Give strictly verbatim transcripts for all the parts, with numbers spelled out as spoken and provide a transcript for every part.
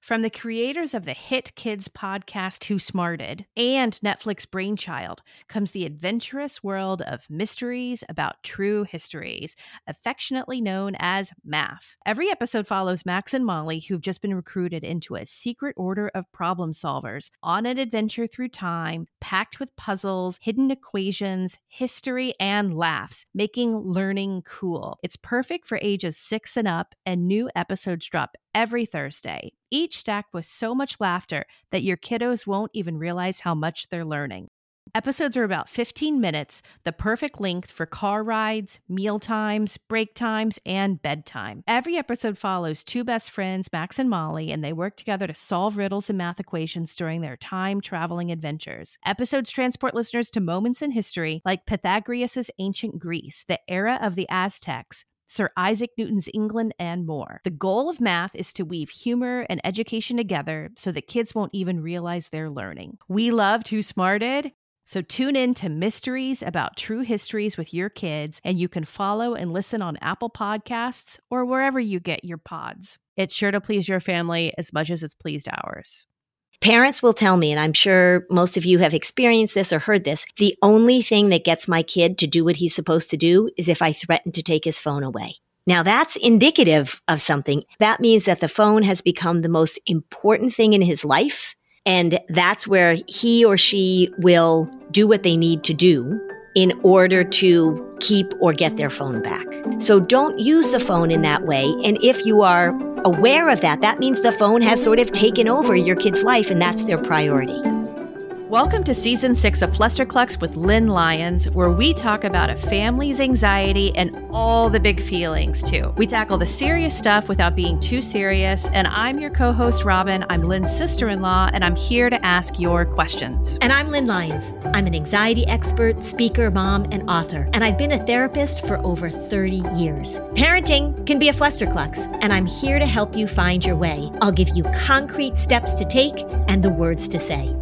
From the creators of the hit kids podcast Who Smarted and Netflix Brainchild comes the adventurous world of mysteries about true histories, affectionately known as math. Every episode follows Max and Molly, who've just been recruited into a secret order of problem solvers on an adventure through time, packed with puzzles, hidden equations, history, and laughs, making learning cool. It's perfect for ages six and up, and new episodes drop every Thursday, each stacked with so much laughter that your kiddos won't even realize how much they're learning. Episodes are about fifteen minutes, the perfect length for car rides, meal times, break times, and bedtime. Every episode follows two best friends, Max and Molly, and they work together to solve riddles and math equations during their time-traveling adventures. Episodes transport listeners to moments in history like Pythagoras' ancient Greece, the era of the Aztecs, Sir Isaac Newton's England, and more. The goal of math is to weave humor and education together so that kids won't even realize they're learning. We loved Who Smarted, so tune in to Mysteries About True Histories with your kids, and you can follow and listen on Apple Podcasts or wherever you get your pods. It's sure to please your family as much as it's pleased ours. Parents will tell me, and I'm sure most of you have experienced this or heard this, the only thing that gets my kid to do what he's supposed to do is if I threaten to take his phone away. Now, that's indicative of something. That means that the phone has become the most important thing in his life, and that's where he or she will do what they need to do in order to keep or get their phone back. So don't use the phone in that way. And if you are aware of that, that means the phone has sort of taken over your kid's life and that's their priority. Welcome to Season six of Flusterclux with Lynn Lyons, where we talk about a family's anxiety and all the big feelings, too. We tackle the serious stuff without being too serious, and I'm your co-host, Robin. I'm Lynn's sister-in-law, and I'm here to ask your questions. And I'm Lynn Lyons. I'm an anxiety expert, speaker, mom, and author, and I've been a therapist for over thirty years. Parenting can be a flusterclux, and I'm here to help you find your way. I'll give you concrete steps to take and the words to say.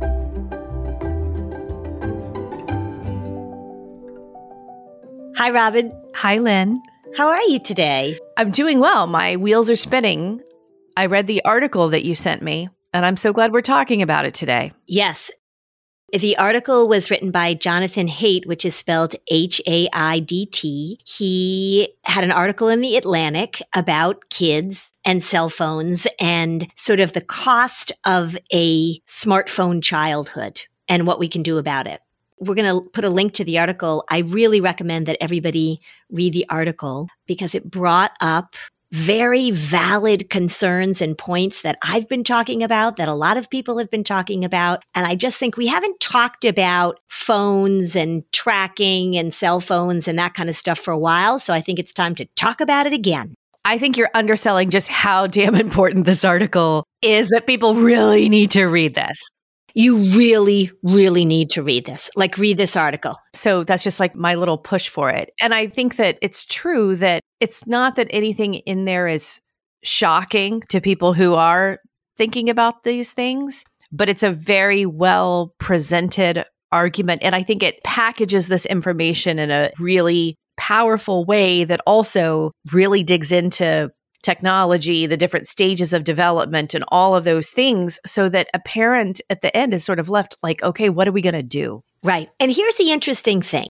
Hi, Robin. Hi, Lynn. How are you today? I'm doing well. My wheels are spinning. I read the article that you sent me, and I'm so glad we're talking about it today. Yes. The article was written by Jonathan Haidt, which is spelled H A I D T. He had an article in The Atlantic about kids and cell phones and sort of the cost of a smartphone childhood and what we can do about it. We're going to put a link to the article. I really recommend that everybody read the article because it brought up very valid concerns and points that I've been talking about, that a lot of people have been talking about. And I just think we haven't talked about phones and tracking and cell phones and that kind of stuff for a while. So I think it's time to talk about it again. I think you're underselling just how damn important this article is, that people really need to read this. You really, really need to read this. Like, read this article. So that's just like my little push for it. And I think that it's true that it's not that anything in there is shocking to people who are thinking about these things, but it's a very well presented argument. And I think it packages this information in a really powerful way that also really digs into technology, the different stages of development and all of those things, so that a parent at the end is sort of left like, okay, what are we going to do? Right. And here's the interesting thing.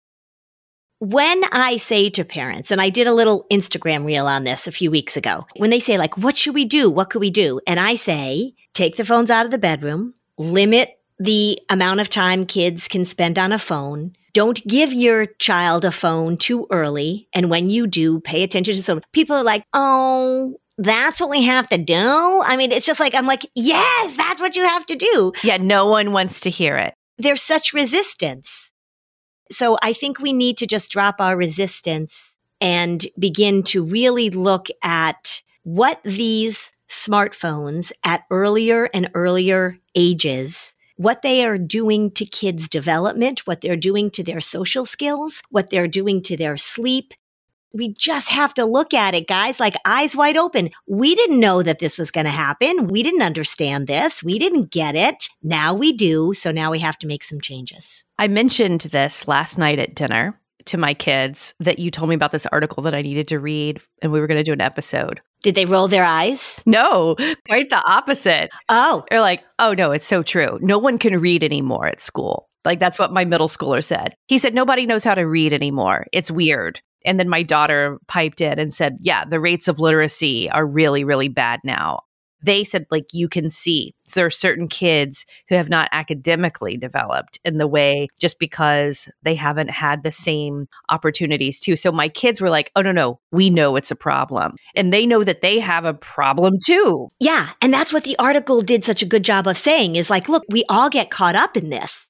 When I say to parents, and I did a little Instagram reel on this a few weeks ago, when they say like, what should we do? What could we do? And I say, take the phones out of the bedroom, limit the amount of time kids can spend on a phone. Don't give your child a phone too early. And when you do, pay attention to some people are like, oh, that's what we have to do. I mean, it's just like, I'm like, yes, that's what you have to do. Yeah, no one wants to hear it. There's such resistance. So I think we need to just drop our resistance and begin to really look at what these smartphones at earlier and earlier ages, what they are doing to kids' development, what they're doing to their social skills, what they're doing to their sleep. We just have to look at it, guys, like eyes wide open. We didn't know that this was going to happen. We didn't understand this. We didn't get it. Now we do. So now we have to make some changes. I mentioned this last night at dinner to my kids, that you told me about this article that I needed to read and we were going to do an episode. Did they roll their eyes? No, quite the opposite. Oh. They're like, oh no, it's so true. No one can read anymore at school. Like that's what my middle schooler said. He said, nobody knows how to read anymore. It's weird. And then my daughter piped in and said, yeah, the rates of literacy are really, really bad now. They said, like, you can see so there are certain kids who have not academically developed in the way just because they haven't had the same opportunities too. So my kids were like, oh, no, no, we know it's a problem. And they know that they have a problem too. Yeah. And that's what the article did such a good job of saying is like, look, we all get caught up in this.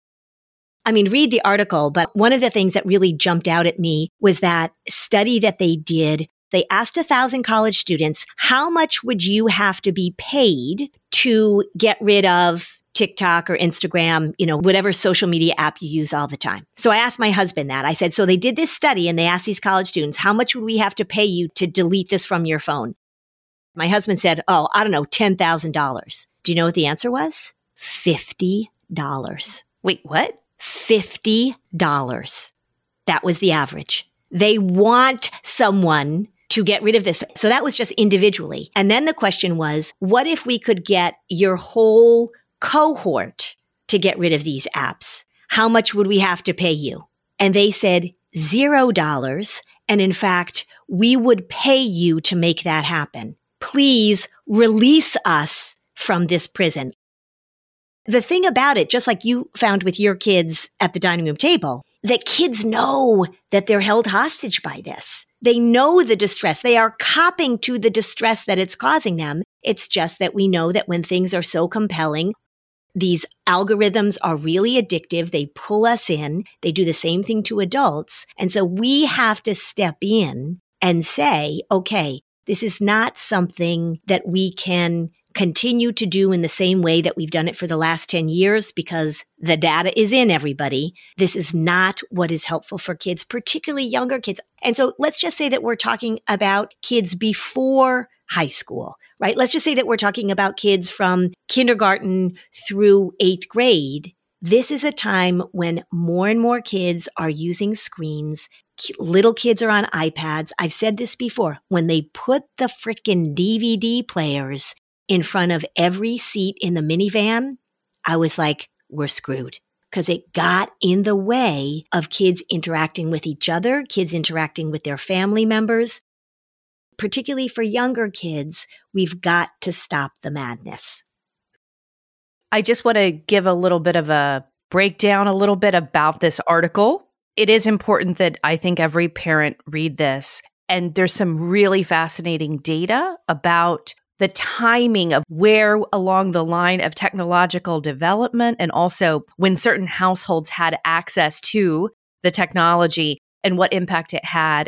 I mean, read the article, but one of the things that really jumped out at me was that study that they did. They asked a thousand college students, how much would you have to be paid to get rid of TikTok or Instagram, you know, whatever social media app you use all the time? So I asked my husband that. I said, so they did this study and they asked these college students, how much would we have to pay you to delete this from your phone? My husband said, oh, I don't know, ten thousand dollars. Do you know what the answer was? fifty dollars. Wait, what? fifty dollars. That was the average. They want someone to get rid of this. So that was just individually. And then the question was, what if we could get your whole cohort to get rid of these apps? How much would we have to pay you? And they said zero dollars. And in fact, we would pay you to make that happen. Please release us from this prison. The thing about it, just like you found with your kids at the dining room table, that kids know that they're held hostage by this. They know the distress. They are copping to the distress that it's causing them. It's just that we know that when things are so compelling, these algorithms are really addictive. They pull us in. They do the same thing to adults. And so we have to step in and say, okay, this is not something that we can continue to do in the same way that we've done it for the last ten years because the data is in everybody. This is not what is helpful for kids, particularly younger kids. And so let's just say that we're talking about kids before high school, right? Let's just say that we're talking about kids from kindergarten through eighth grade. This is a time when more and more kids are using screens. Little kids are on iPads. I've said this before. When they put the frickin' D V D players in front of every seat in the minivan, I was like, we're screwed. Because it got in the way of kids interacting with each other, kids interacting with their family members. Particularly for younger kids, we've got to stop the madness. I just want to give a little bit of a breakdown, a little bit about this article. It is important that I think every parent read this. And there's some really fascinating data about the timing of where along the line of technological development and also when certain households had access to the technology and what impact it had.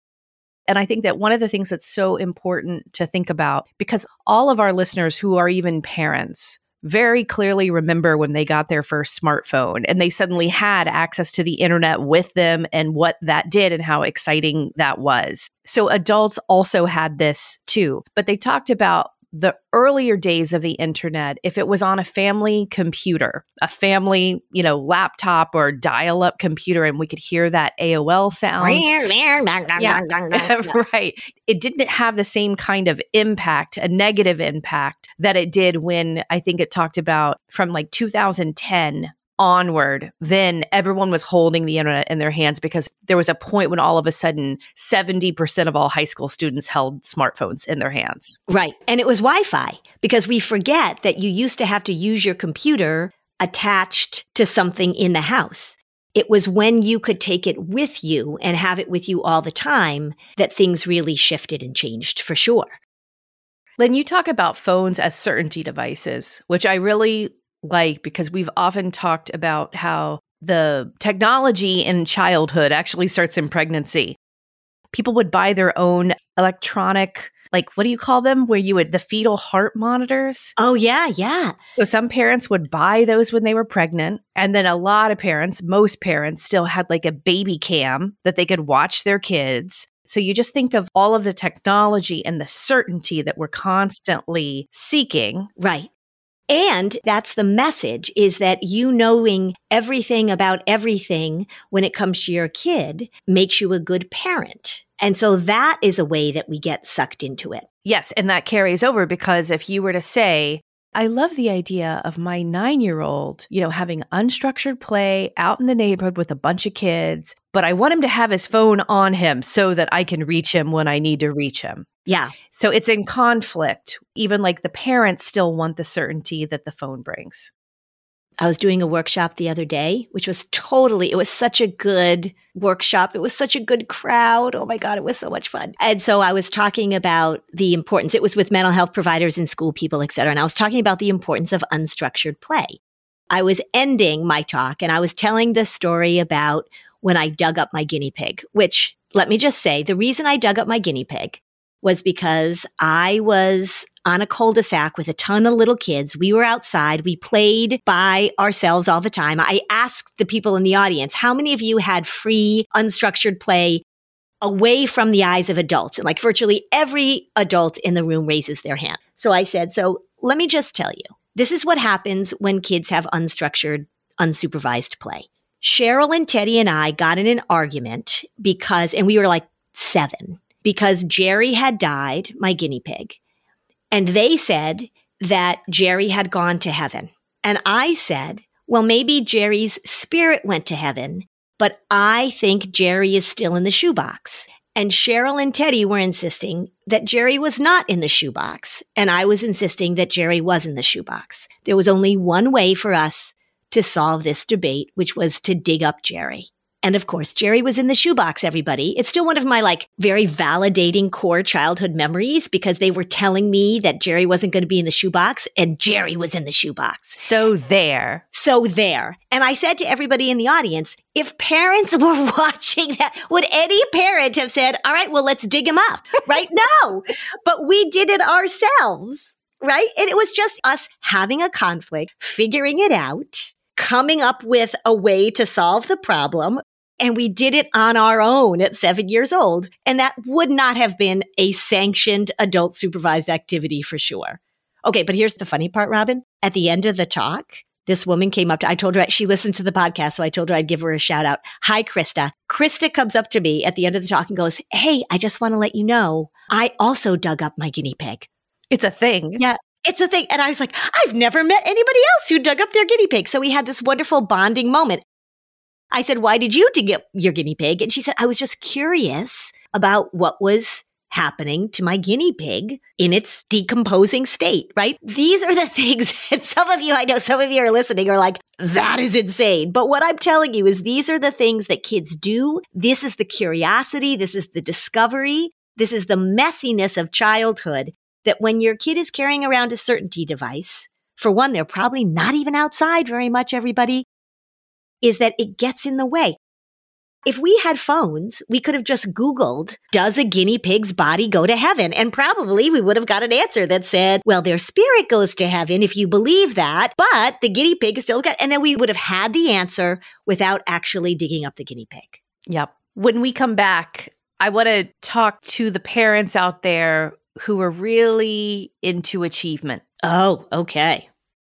And I think that one of the things that's so important to think about, because all of our listeners who are even parents very clearly remember when they got their first smartphone and they suddenly had access to the internet with them and what that did and how exciting that was. So adults also had this too, but they talked about the earlier days of the internet, if it was on a family computer, a family, you know, laptop or dial-up computer, and we could hear that A O L sound. Yeah, right. It didn't have the same kind of impact, a negative impact that it did when I think it talked about from like two thousand ten onward, then everyone was holding the internet in their hands because there was a point when all of a sudden seventy percent of all high school students held smartphones in their hands. Right. And it was Wi-Fi because we forget that you used to have to use your computer attached to something in the house. It was when you could take it with you and have it with you all the time that things really shifted and changed for sure. Lynn, you talk about phones as certainty devices, which I really like because we've often talked about how the technology in childhood actually starts in pregnancy. People would buy their own electronic, like, what do you call them? Where you would, the fetal heart monitors. Oh, yeah, yeah. So some parents would buy those when they were pregnant. And then a lot of parents, most parents still had like a baby cam that they could watch their kids. So you just think of all of the technology and the certainty that we're constantly seeking. Right. And that's the message, is that you knowing everything about everything when it comes to your kid makes you a good parent. And so that is a way that we get sucked into it. Yes, and that carries over, because if you were to say, I love the idea of my nine-year-old, you know, having unstructured play out in the neighborhood with a bunch of kids, but I want him to have his phone on him so that I can reach him when I need to reach him. Yeah. So it's in conflict. Even like the parents still want the certainty that the phone brings. I was doing a workshop the other day, which was totally, it was such a good workshop. It was such a good crowd. Oh my God, it was so much fun. And so I was talking about the importance. It was with mental health providers and school people, et cetera. And I was talking about the importance of unstructured play. I was ending my talk and I was telling the story about when I dug up my guinea pig, which, let me just say, the reason I dug up my guinea pig was because I was on a cul-de-sac with a ton of little kids. We were outside. We played by ourselves all the time. I asked the people in the audience, how many of you had free, unstructured play away from the eyes of adults? And like virtually every adult in the room raises their hand. So I said, so let me just tell you, this is what happens when kids have unstructured, unsupervised play. Cheryl and Teddy and I got in an argument because, and we were like seven, because Jerry had died, my guinea pig. And they said that Jerry had gone to heaven. And I said, well, maybe Jerry's spirit went to heaven, but I think Jerry is still in the shoebox. And Cheryl and Teddy were insisting that Jerry was not in the shoebox. And I was insisting that Jerry was in the shoebox. There was only one way for us to solve this debate, which was to dig up Jerry. And of course, Jerry was in the shoebox, everybody. It's still one of my like very validating core childhood memories, because they were telling me that Jerry wasn't going to be in the shoebox and Jerry was in the shoebox. So there. So there. And I said to everybody in the audience, if parents were watching that, would any parent have said, all right, well, let's dig him up, right? No, but we did it ourselves, right? And it was just us having a conflict, figuring it out, coming up with a way to solve the problem. And we did it on our own at seven years old. And that would not have been a sanctioned adult supervised activity for sure. Okay, but here's the funny part, Robin. At the end of the talk, this woman came up to, I told her, she listened to the podcast, so I told her I'd give her a shout out. Hi, Krista. Krista comes up to me at the end of the talk and goes, hey, I just want to let you know, I also dug up my guinea pig. It's a thing. Yeah. It's a thing. And I was like, I've never met anybody else who dug up their guinea pig. So we had this wonderful bonding moment. I said, why did you dig up your guinea pig? And she said, I was just curious about what was happening to my guinea pig in its decomposing state, right? These are the things that some of you, I know some of you are listening, are like, that is insane. But what I'm telling you is these are the things that kids do. This is the curiosity. This is the discovery. This is the messiness of childhood, that when your kid is carrying around a certainty device, for one, they're probably not even outside very much, everybody, is that it gets in the way. If we had phones, we could have just Googled, does a guinea pig's body go to heaven? And probably we would have got an answer that said, well, their spirit goes to heaven if you believe that, but the guinea pig is still good. And then we would have had the answer without actually digging up the guinea pig. Yep. When we come back, I want to talk to the parents out there who are really into achievement. Oh, okay.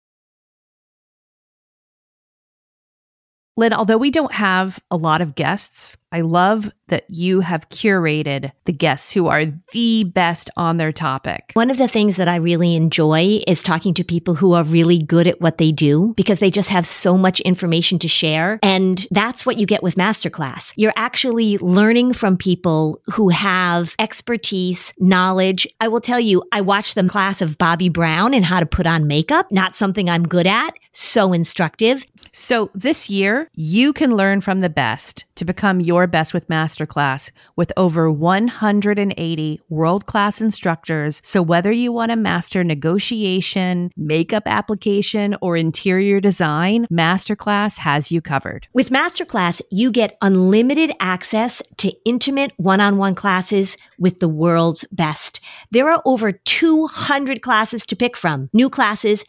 Lynn, although we don't have a lot of guests, I love that you have curated the guests who are the best on their topic. One of the things that I really enjoy is talking to people who are really good at what they do, because they just have so much information to share. And that's what you get with Masterclass. You're actually learning from people who have expertise, knowledge. I will tell you, I watched the class of Bobbi Brown and how to put on makeup, not something I'm good at. So instructive. So this year, you can learn from the best to become your best with Masterclass with over one hundred eighty world-class instructors. So whether you want to master negotiation, makeup application, or interior design, Masterclass has you covered. With Masterclass, you get unlimited access to intimate one-on-one classes with the world's best. There are over two hundred classes to pick from, new classes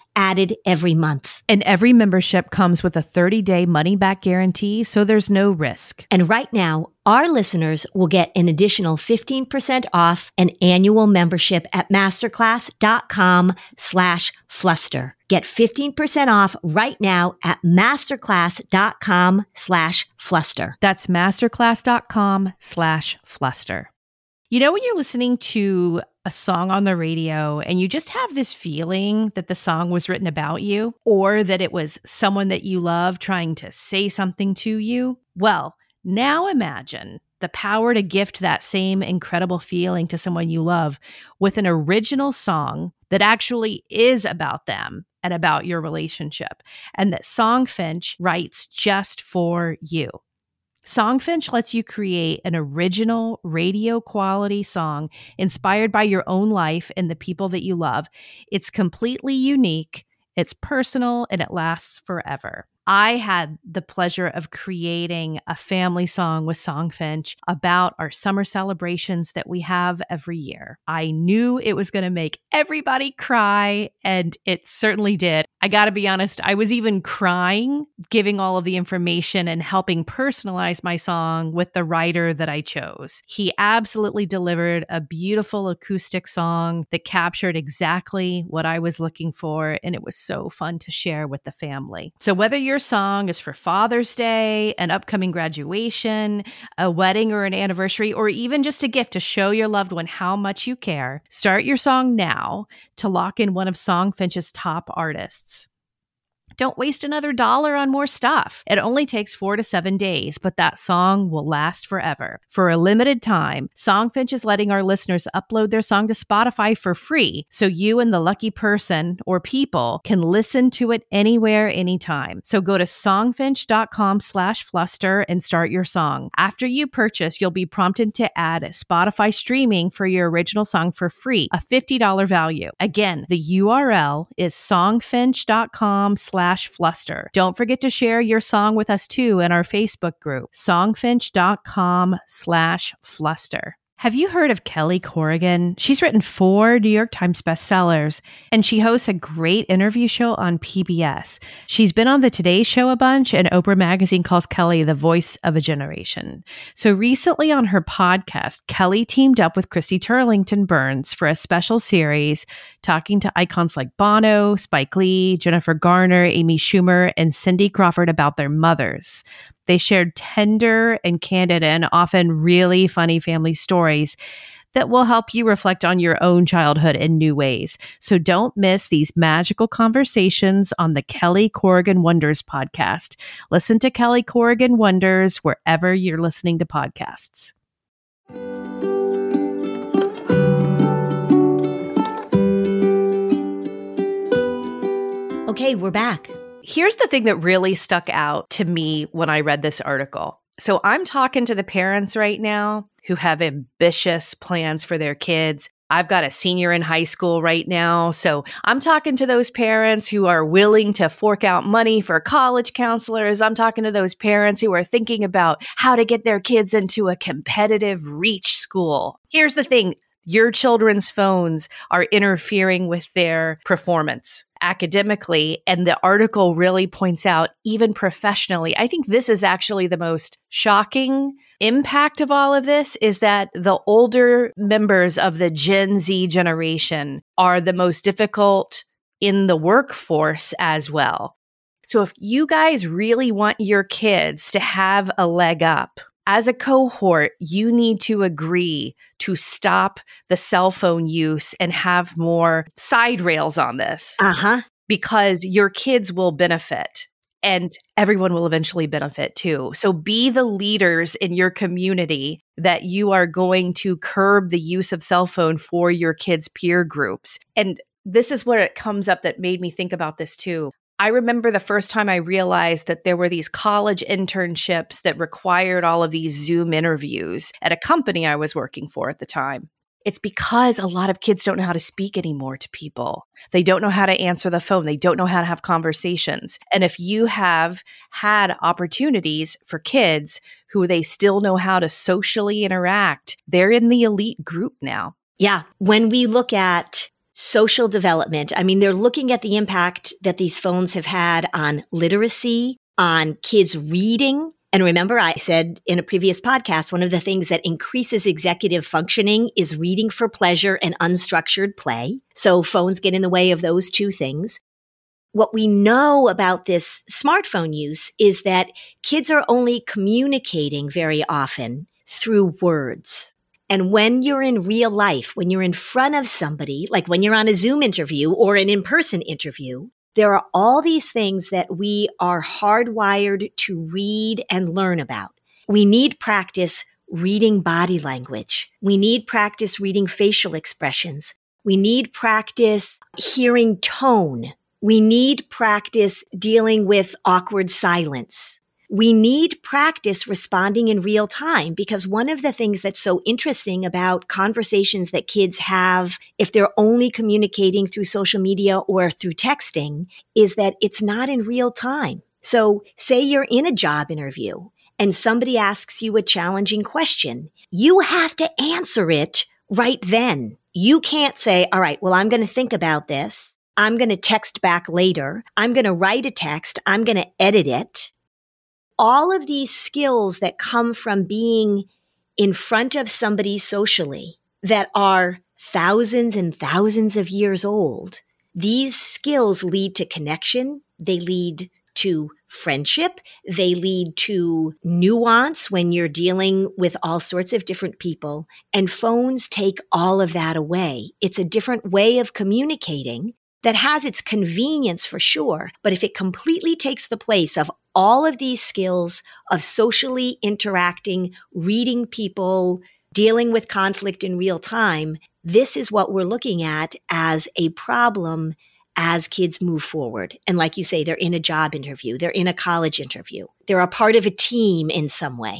added every month. And every membership comes with a thirty-day money-back guarantee, so there's no risk. And right now, our listeners will get an additional fifteen percent off an annual membership at masterclass.com slash fluster. Get fifteen percent off right now at masterclass.com slash fluster. That's masterclass.com slash fluster. You know, when you're listening to a song on the radio and you just have this feeling that the song was written about you, or that it was someone that you love trying to say something to you? Well, now imagine the power to gift that same incredible feeling to someone you love with an original song that actually is about them and about your relationship, and that Songfinch writes just for you. Songfinch lets you create an original radio quality song inspired by your own life and the people that you love. It's completely unique, it's personal, and it lasts forever. I had the pleasure of creating a family song with Songfinch about our summer celebrations that we have every year. I knew it was going to make everybody cry, and it certainly did. I got to be honest, I was even crying, giving all of the information and helping personalize my song with the writer that I chose. He absolutely delivered a beautiful acoustic song that captured exactly what I was looking for, and it was so fun to share with the family. So whether your song is for Father's Day, an upcoming graduation, a wedding or an anniversary, or even just a gift to show your loved one how much you care, start your song now to lock in one of Songfinch's top artists. Don't waste another dollar on more stuff. It only takes four to seven days, but that song will last forever. For a limited time, Songfinch is letting our listeners upload their song to Spotify for free, so you and the lucky person or people can listen to it anywhere, anytime. So go to songfinch.com slash fluster and start your song. After you purchase, you'll be prompted to add Spotify streaming for your original song for free, a fifty dollars value. Again, the U R L is songfinch.com slash fluster. Don't forget to share your song with us too in our Facebook group, songfinch.com slash fluster. Have you heard of Kelly Corrigan? She's written four New York Times bestsellers, and she hosts a great interview show on P B S. She's been on the Today Show a bunch, and Oprah Magazine calls Kelly the voice of a generation. So recently on her podcast, Kelly teamed up with Christy Turlington Burns for a special series talking to icons like Bono, Spike Lee, Jennifer Garner, Amy Schumer, and Cindy Crawford about their mothers. They shared tender and candid and often really funny family stories that will help you reflect on your own childhood in new ways. So don't miss these magical conversations on the Kelly Corrigan Wonders podcast. Listen to Kelly Corrigan Wonders wherever you're listening to podcasts. Okay, we're back. Here's the thing that really stuck out to me when I read this article. So I'm talking to the parents right now who have ambitious plans for their kids. I've got a senior in high school right now. So I'm talking to those parents who are willing to fork out money for college counselors. I'm talking to those parents who are thinking about how to get their kids into a competitive reach school. Here's the thing. Your children's phones are interfering with their performance academically, and the article really points out, even professionally, I think this is actually the most shocking impact of all of this, is that the older members of the Gen Z generation are the most difficult in the workforce as well. So if you guys really want your kids to have a leg up, as a cohort, you need to agree to stop the cell phone use and have more side rails on this. Uh-huh. Because your kids will benefit and everyone will eventually benefit too. So be the leaders in your community that you are going to curb the use of cell phone for your kids' peer groups. And this is where it comes up that made me think about this too. I remember the first time I realized that there were these college internships that required all of these Zoom interviews at a company I was working for at the time. It's because a lot of kids don't know how to speak anymore to people. They don't know how to answer the phone. They don't know how to have conversations. And if you have had opportunities for kids who they still know how to socially interact, they're in the elite group now. Yeah. When we look at social development. I mean, they're looking at the impact that these phones have had on literacy, on kids reading. And remember, I said in a previous podcast, one of the things that increases executive functioning is reading for pleasure and unstructured play. So phones get in the way of those two things. What we know about this smartphone use is that kids are only communicating very often through words. And when you're in real life, when you're in front of somebody, like when you're on a Zoom interview or an in-person interview, there are all these things that we are hardwired to read and learn about. We need practice reading body language. We need practice reading facial expressions. We need practice hearing tone. We need practice dealing with awkward silence. We need practice responding in real time, because one of the things that's so interesting about conversations that kids have if they're only communicating through social media or through texting is that it's not in real time. So say you're in a job interview and somebody asks you a challenging question. You have to answer it right then. You can't say, all right, well, I'm going to think about this. I'm going to text back later. I'm going to write a text. I'm going to edit it. All of these skills that come from being in front of somebody socially that are thousands and thousands of years old, these skills lead to connection. They lead to friendship. They lead to nuance when you're dealing with all sorts of different people. And phones take all of that away. It's a different way of communicating that has its convenience for sure. But if it completely takes the place of all of these skills of socially interacting, reading people, dealing with conflict in real time, this is what we're looking at as a problem as kids move forward. And like you say, they're in a job interview, they're in a college interview, they're a part of a team in some way.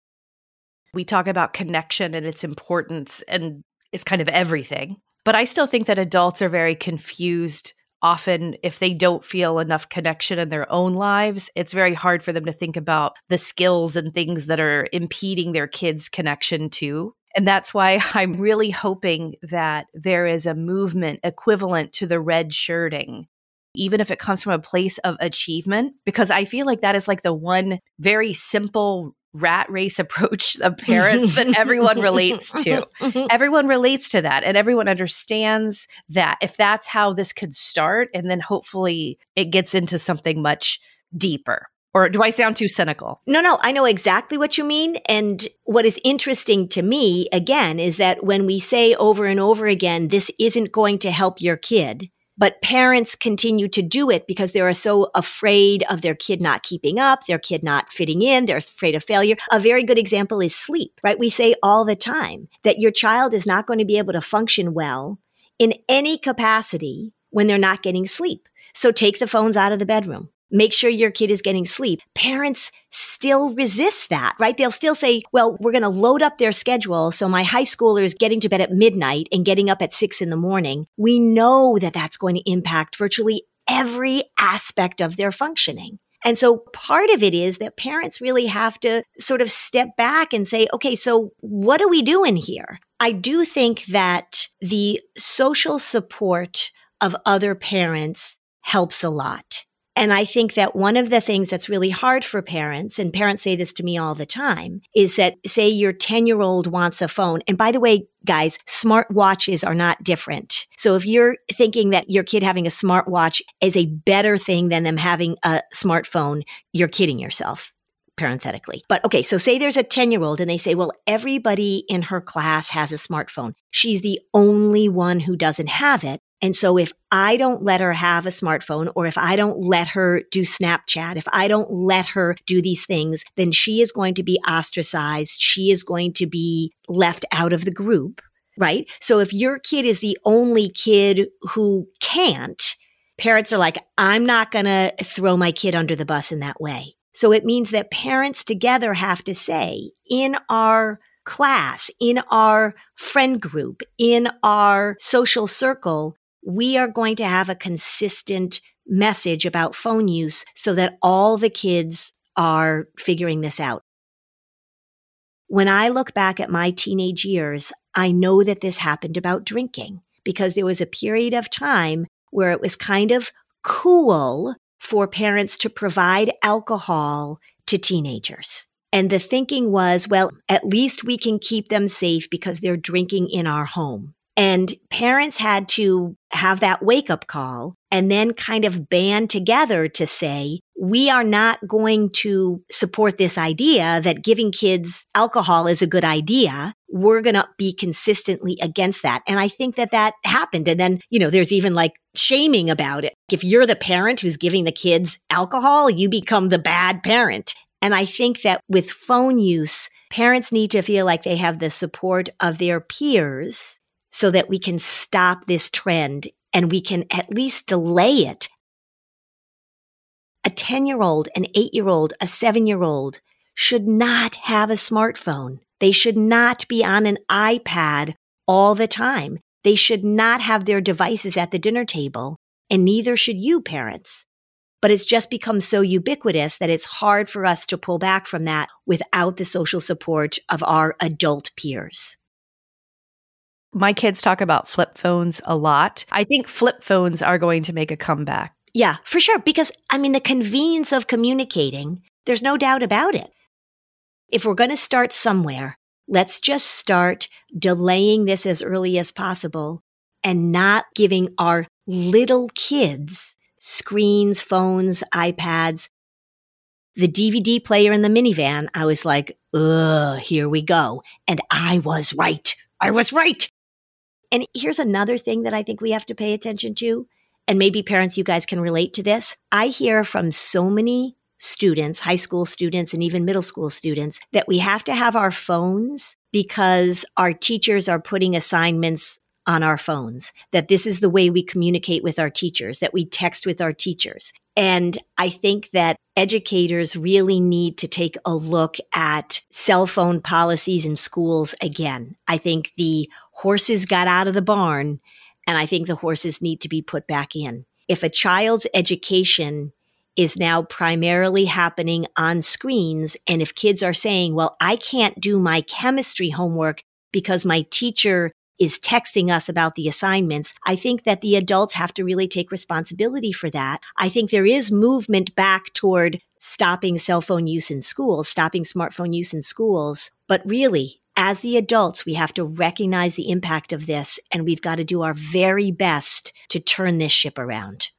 We talk about connection and its importance, and it's kind of everything. But I still think that adults are very confused. Often, if they don't feel enough connection in their own lives, it's very hard for them to think about the skills and things that are impeding their kids' connection too. And that's why I'm really hoping that there is a movement equivalent to the red shirting, even if it comes from a place of achievement, because I feel like that is like the one very simple rat race approach of parents that everyone relates to. Everyone relates to that, and everyone understands that if that's how this could start, and then hopefully it gets into something much deeper. Or do I sound too cynical? No, no, I know exactly what you mean. And what is interesting to me, again, is that when we say over and over again, this isn't going to help your kid, but parents continue to do it because they are so afraid of their kid not keeping up, their kid not fitting in, they're afraid of failure. A very good example is sleep, right? We say all the time that your child is not going to be able to function well in any capacity when they're not getting sleep. So take the phones out of the bedroom. Make sure your kid is getting sleep. Parents still resist that, right? They'll still say, well, we're going to load up their schedule. So my high schooler is getting to bed at midnight and getting up at six in the morning. We know that that's going to impact virtually every aspect of their functioning. And so part of it is that parents really have to sort of step back and say, okay, so what are we doing here? I do think that the social support of other parents helps a lot. And I think that one of the things that's really hard for parents, and parents say this to me all the time, is that say your ten-year-old wants a phone. And by the way, guys, smart watches are not different. So if you're thinking that your kid having a smart watch is a better thing than them having a smartphone, you're kidding yourself, parenthetically. But okay, so say there's a ten-year-old and they say, well, everybody in her class has a smartphone. She's the only one who doesn't have it. And so if I don't let her have a smartphone, or if I don't let her do Snapchat, if I don't let her do these things, then she is going to be ostracized. She is going to be left out of the group, right? So if your kid is the only kid who can't, parents are like, I'm not going to throw my kid under the bus in that way. So it means that parents together have to say, in our class, in our friend group, in our social circle, we are going to have a consistent message about phone use so that all the kids are figuring this out. When I look back at my teenage years, I know that this happened about drinking because there was a period of time where it was kind of cool for parents to provide alcohol to teenagers. And the thinking was, well, at least we can keep them safe because they're drinking in our home. And parents had to have that wake-up call and then kind of band together to say, we are not going to support this idea that giving kids alcohol is a good idea. We're going to be consistently against that. And I think that that happened. And then, you know, there's even like shaming about it. If you're the parent who's giving the kids alcohol, you become the bad parent. And I think that with phone use, parents need to feel like they have the support of their peers so that we can stop this trend and we can at least delay it. A ten-year-old, an eight-year-old, a seven-year-old should not have a smartphone. They should not be on an iPad all the time. They should not have their devices at the dinner table, and neither should you, parents. But it's just become so ubiquitous that it's hard for us to pull back from that without the social support of our adult peers. My kids talk about flip phones a lot. I think flip phones are going to make a comeback. Yeah, for sure. Because, I mean, the convenience of communicating, there's no doubt about it. If we're going to start somewhere, let's just start delaying this as early as possible and not giving our little kids screens, phones, iPads. The D V D player in the minivan, I was like, ugh, here we go. And I was right. I was right. And here's another thing that I think we have to pay attention to. And maybe parents, you guys can relate to this. I hear from so many students, high school students, and even middle school students, that we have to have our phones because our teachers are putting assignments on our phones, that this is the way we communicate with our teachers, that we text with our teachers. And I think that educators really need to take a look at cell phone policies in schools again. I think the horses got out of the barn, and I think the horses need to be put back in. If a child's education is now primarily happening on screens, and if kids are saying, well, I can't do my chemistry homework because my teacher is texting us about the assignments, I think that the adults have to really take responsibility for that. I think there is movement back toward stopping cell phone use in schools, stopping smartphone use in schools. But really, as the adults, we have to recognize the impact of this, and we've got to do our very best to turn this ship around.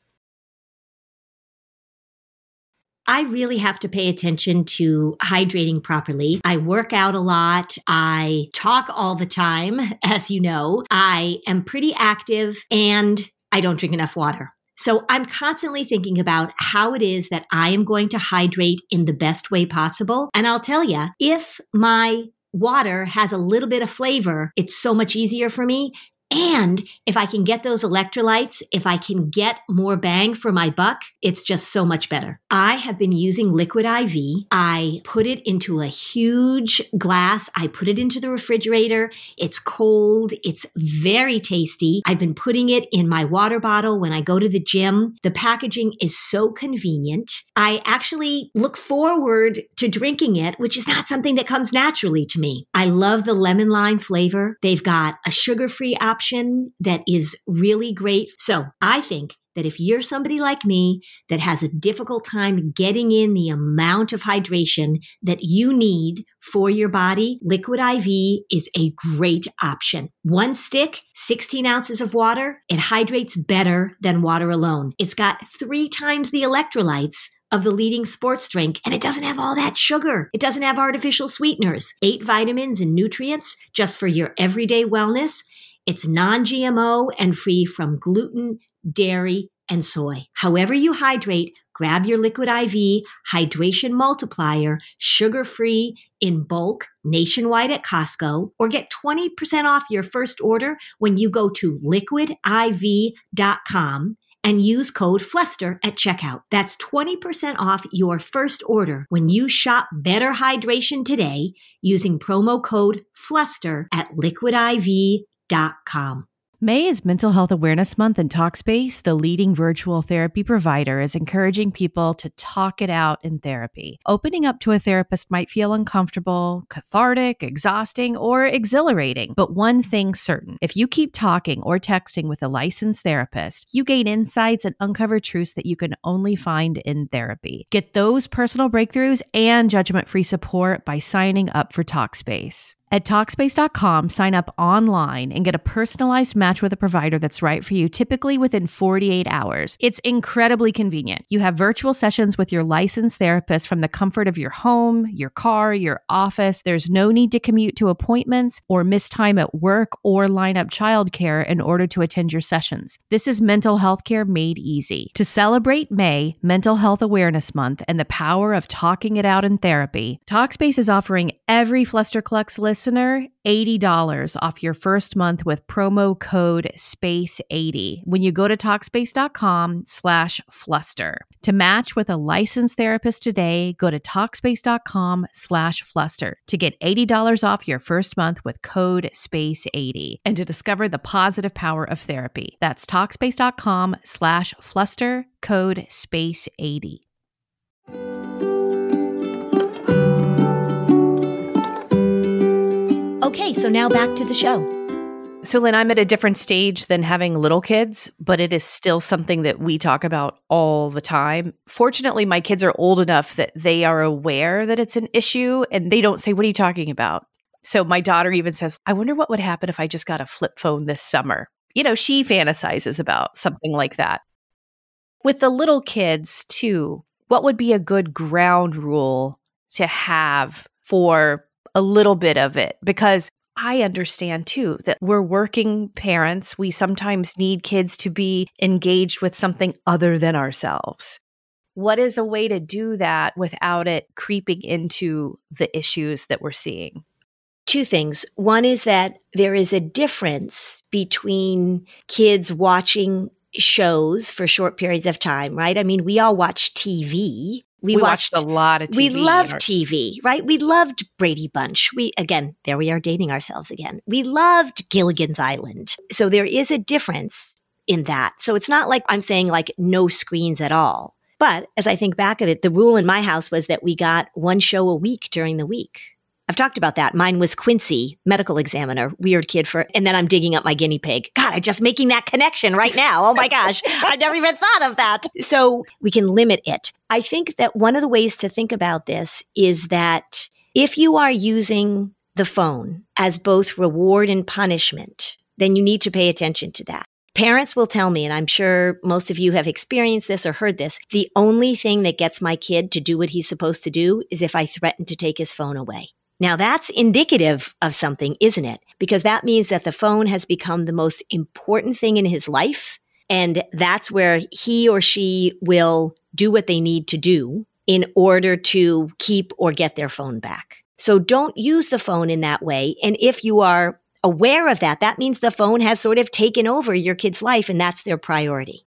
I really have to pay attention to hydrating properly. I work out a lot. I talk all the time, as you know. I am pretty active, and I don't drink enough water. So I'm constantly thinking about how it is that I am going to hydrate in the best way possible. And I'll tell you, if my water has a little bit of flavor, it's so much easier for me. And if I can get those electrolytes, if I can get more bang for my buck, it's just so much better. I have been using Liquid I V. I put it into a huge glass. I put it into the refrigerator. It's cold. It's very tasty. I've been putting it in my water bottle when I go to the gym. The packaging is so convenient. I actually look forward to drinking it, which is not something that comes naturally to me. I love the lemon lime flavor. They've got a sugar-free option that is really great. So I think that if you're somebody like me that has a difficult time getting in the amount of hydration that you need for your body, Liquid I V is a great option. One stick, sixteen ounces of water, it hydrates better than water alone. It's got three times the electrolytes of the leading sports drink, and it doesn't have all that sugar. It doesn't have artificial sweeteners. Eight vitamins and nutrients just for your everyday wellness. It's non-G M O and free from gluten, dairy, and soy. However you hydrate, grab your Liquid I V Hydration Multiplier, sugar-free in bulk, nationwide at Costco, or get twenty percent off your first order when you go to liquid I V dot com and use code Fluster at checkout. That's twenty percent off your first order when you shop Better Hydration today using promo code Fluster at liquid I V dot com. May is Mental Health Awareness Month, and Talkspace, the leading virtual therapy provider, is encouraging people to talk it out in therapy. Opening up to a therapist might feel uncomfortable, cathartic, exhausting, or exhilarating. But one thing's certain: if you keep talking or texting with a licensed therapist, you gain insights and uncover truths that you can only find in therapy. Get those personal breakthroughs and judgment-free support by signing up for Talkspace. At Talkspace dot com, sign up online and get a personalized match with a provider that's right for you, typically within forty-eight hours. It's incredibly convenient. You have virtual sessions with your licensed therapist from the comfort of your home, your car, your office. There's no need to commute to appointments or miss time at work or line up childcare in order to attend your sessions. This is mental health care made easy. To celebrate May, Mental Health Awareness Month, and the power of talking it out in therapy, Talkspace is offering every Flusterclux listener eighty dollars off your first month with promo code space eighty when you go to Talkspace dot com slash fluster. To match with a licensed therapist today, go to Talkspace dot com slash fluster to get eighty dollars off your first month with code space eighty and to discover the positive power of therapy. That's Talkspace dot com slash fluster, code space eighty. Okay, so now back to the show. So, Lynn, I'm at a different stage than having little kids, but it is still something that we talk about all the time. Fortunately, my kids are old enough that they are aware that it's an issue and they don't say, "What are you talking about?" So my daughter even says, "I wonder what would happen if I just got a flip phone this summer." You know, she fantasizes about something like that. With the little kids, too, what would be a good ground rule to have for a little bit of it? Because I understand too that we're working parents. We sometimes need kids to be engaged with something other than ourselves. What is a way to do that without it creeping into the issues that we're seeing? Two things. One is that there is a difference between kids watching shows for short periods of time, right? I mean, we all watch T V. We, we watched, watched a lot of T V. We loved our- T V, right? We loved Brady Bunch. We, again, there we are dating ourselves again. We loved Gilligan's Island. So there is a difference in that. So it's not like I'm saying like no screens at all. But as I think back of it, the rule in my house was that we got one show a week during the week. I've talked about that. Mine was Quincy, medical examiner, weird kid for, and then I'm digging up my guinea pig. God, I'm just making that connection right now. Oh my gosh. I never even thought of that. So we can limit it. I think that one of the ways to think about this is that if you are using the phone as both reward and punishment, then you need to pay attention to that. Parents will tell me, and I'm sure most of you have experienced this or heard this, the only thing that gets my kid to do what he's supposed to do is if I threaten to take his phone away. Now that's indicative of something, isn't it? Because that means that the phone has become the most important thing in his life. And that's where he or she will do what they need to do in order to keep or get their phone back. So don't use the phone in that way. And if you are aware of that, that means the phone has sort of taken over your kid's life and that's their priority.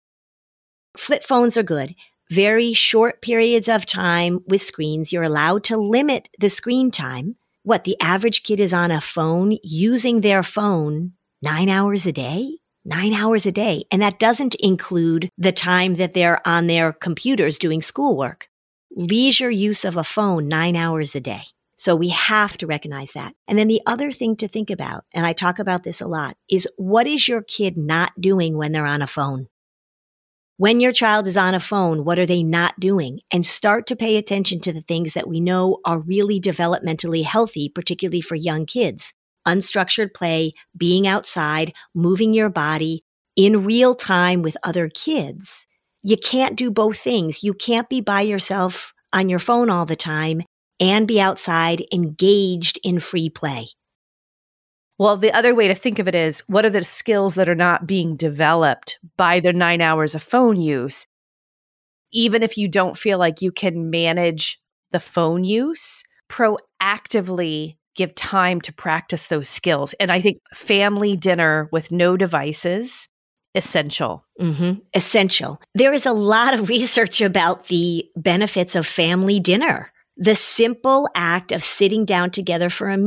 Flip phones are good. Very short periods of time with screens. You're allowed to limit the screen time. What, the average kid is on a phone using their phone nine hours a day? Nine hours a day. And that doesn't include the time that they're on their computers doing schoolwork. Leisure use of a phone, nine hours a day. So we have to recognize that. And then the other thing to think about, and I talk about this a lot, is what is your kid not doing when they're on a phone? When your child is on a phone, what are they not doing? And start to pay attention to the things that we know are really developmentally healthy, particularly for young kids. Unstructured play, being outside, moving your body in real time with other kids. You can't do both things. You can't be by yourself on your phone all the time and be outside engaged in free play. Well, the other way to think of it is, what are the skills that are not being developed by the nine hours of phone use? Even if you don't feel like you can manage the phone use, proactively give time to practice those skills. And I think family dinner with no devices, essential. Mm-hmm. Essential. There is a lot of research about the benefits of family dinner. The simple act of sitting down together for a meal.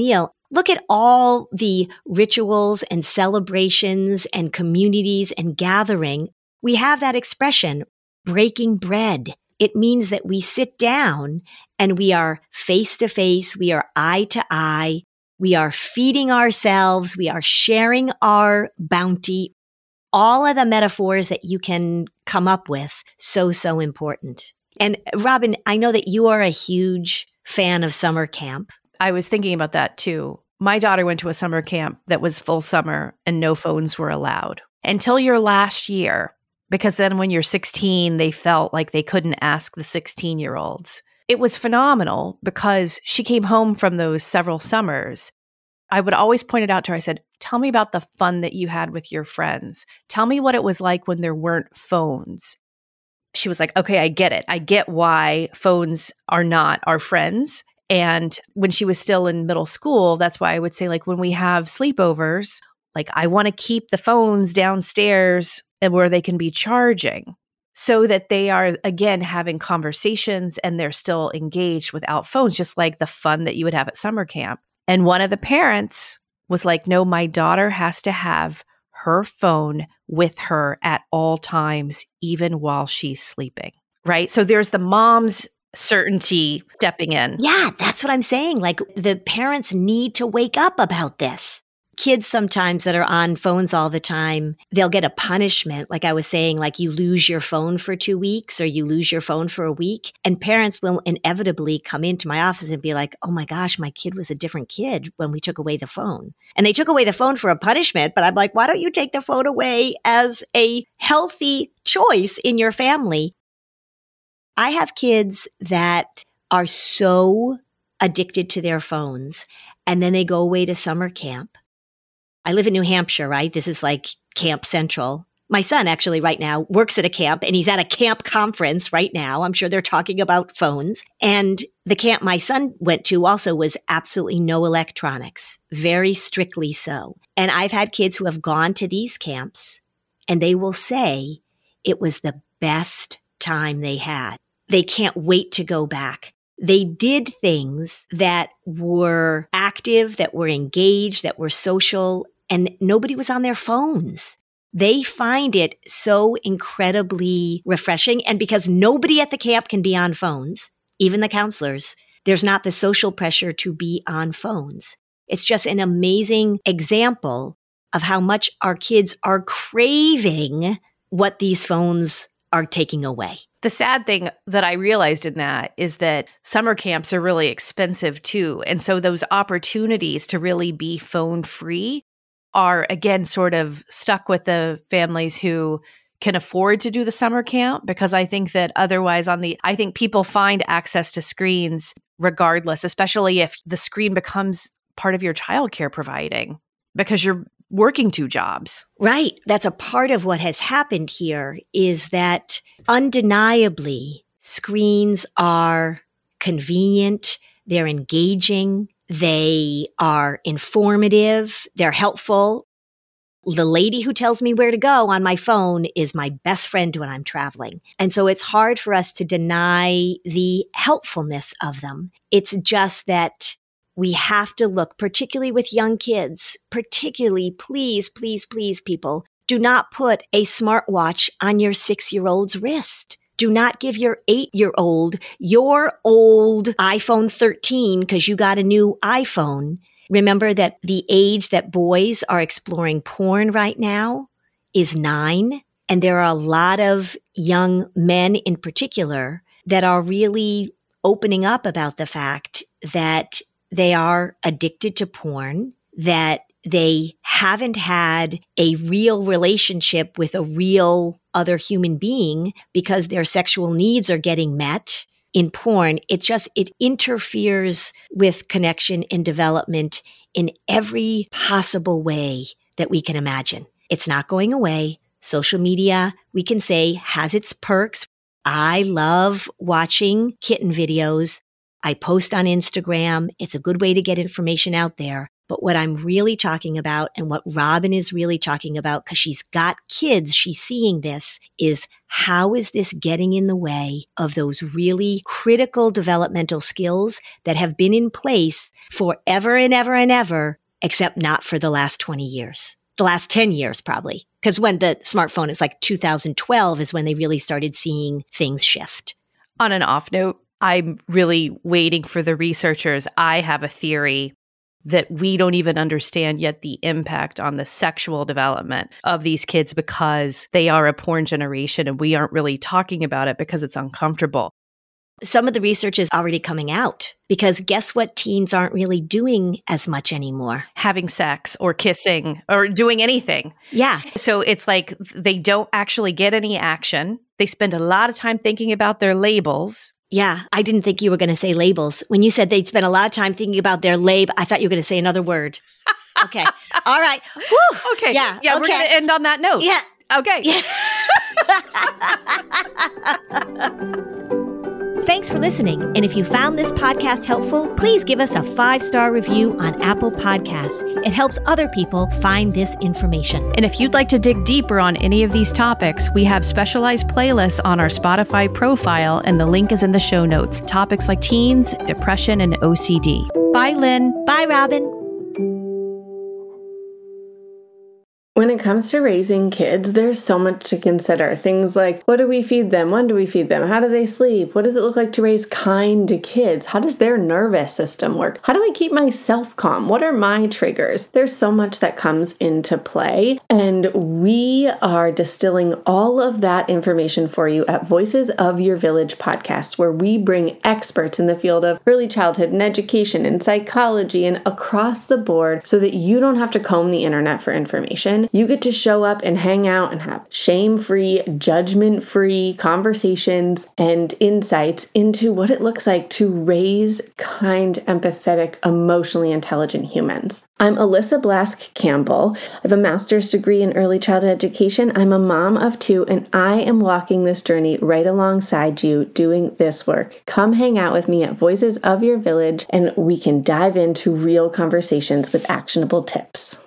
Look at all the rituals and celebrations and communities and gathering. We have that expression, breaking bread. It means that we sit down and we are face to face. We are eye to eye. We are feeding ourselves. We are sharing our bounty. All of the metaphors that you can come up with. So, so important. And Robin, I know that you are a huge fan of summer camp. I was thinking about that too. My daughter went to a summer camp that was full summer and no phones were allowed until your last year, because then when you're sixteen, they felt like they couldn't ask the sixteen-year-olds. It was phenomenal because she came home from those several summers. I would always point it out to her. I said, tell me about the fun that you had with your friends. Tell me what it was like when there weren't phones. She was like, okay, I get it. I get why phones are not our friends. And when she was still in middle school, that's why I would say, like, when we have sleepovers, like, I want to keep the phones downstairs and where they can be charging so that they are, again, having conversations and they're still engaged without phones, just like the fun that you would have at summer camp. And one of the parents was like, no, my daughter has to have her phone with her at all times, even while she's sleeping, right? So there's the mom's certainty stepping in. Yeah, that's what I'm saying. Like, the parents need to wake up about this. Kids sometimes that are on phones all the time, they'll get a punishment. Like I was saying, like you lose your phone for two weeks or you lose your phone for a week. And parents will inevitably come into my office and be like, oh my gosh, my kid was a different kid when we took away the phone. And they took away the phone for a punishment. But I'm like, why don't you take the phone away as a healthy choice in your family? I have kids that are so addicted to their phones and then they go away to summer camp. I live in New Hampshire, right? This is like Camp Central. My son actually right now works at a camp and he's at a camp conference right now. I'm sure they're talking about phones. And the camp my son went to also was absolutely no electronics, very strictly so. And I've had kids who have gone to these camps and they will say it was the best time they had. They can't wait to go back. They did things that were active, that were engaged, that were social, and nobody was on their phones. They find it so incredibly refreshing. And because nobody at the camp can be on phones, even the counselors, there's not the social pressure to be on phones. It's just an amazing example of how much our kids are craving what these phones are taking away. The sad thing that I realized in that is that summer camps are really expensive too. And so those opportunities to really be phone free are, again, sort of stuck with the families who can afford to do the summer camp, because I think that otherwise on the, I think people find access to screens regardless, especially if the screen becomes part of your childcare providing because you're working two jobs. Right. That's a part of what has happened here is that undeniably screens are convenient, they're engaging, they are informative, they're helpful. The lady who tells me where to go on my phone is my best friend when I'm traveling. And so it's hard for us to deny the helpfulness of them. It's just that we have to look, particularly with young kids, particularly, please, please, please, people, do not put a smartwatch on your six-year-old's wrist. Do not give your eight-year-old your old iPhone thirteen because you got a new iPhone. Remember that the age that boys are exploring porn right now is nine. And there are a lot of young men in particular that are really opening up about the fact that they are addicted to porn, that they haven't had a real relationship with a real other human being because their sexual needs are getting met in porn. It just, it interferes with connection and development in every possible way that we can imagine. It's not going away. Social media, we can say, has its perks. I love watching kitten videos. I post on Instagram. It's a good way to get information out there. But what I'm really talking about and what Robin is really talking about, because she's got kids, she's seeing this, is how is this getting in the way of those really critical developmental skills that have been in place forever and ever and ever, except not for the last twenty years. The last ten years, probably. Because when the smartphone is like two thousand twelve is when they really started seeing things shift. On an off note, I'm really waiting for the researchers. I have a theory that we don't even understand yet the impact on the sexual development of these kids because they are a porn generation and we aren't really talking about it because it's uncomfortable. Some of the research is already coming out because guess what teens aren't really doing as much anymore? Having sex or kissing or doing anything. Yeah. So it's like they don't actually get any action. They spend a lot of time thinking about their labels. Yeah, I didn't think you were going to say labels. When you said they'd spend a lot of time thinking about their lab, I thought you were going to say another word. Okay. All right. Whew. Okay. Yeah. Yeah, okay. we're going to end on that note. Yeah. Okay. Yeah. Thanks for listening. And if you found this podcast helpful, please give us a five-star review on Apple Podcasts. It helps other people find this information. And if you'd like to dig deeper on any of these topics, we have specialized playlists on our Spotify profile, and the link is in the show notes. Topics like teens, depression, and O C D. Bye, Lynn. Bye, Robin. When it comes to raising kids, there's so much to consider. Things like, what do we feed them? When do we feed them? How do they sleep? What does it look like to raise kind kids? How does their nervous system work? How do I keep myself calm? What are my triggers? There's so much that comes into play, and we are distilling all of that information for you at Voices of Your Village podcast, where we bring experts in the field of early childhood and education and psychology and across the board so that you don't have to comb the internet for information. You get to show up and hang out and have shame-free, judgment-free conversations and insights into what it looks like to raise kind, empathetic, emotionally intelligent humans. I'm Alyssa Blask Campbell. I have a master's degree in early childhood education. I'm a mom of two, and I am walking this journey right alongside you doing this work. Come hang out with me at Voices of Your Village, and we can dive into real conversations with actionable tips.